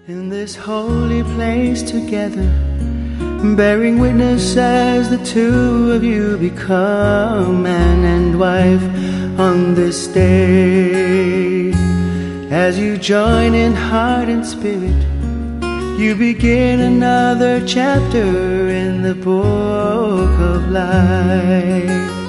in this holy place together, bearing witness as the two of you become man and wife on this day. As you join in heart and spirit, you begin another chapter in the book of life.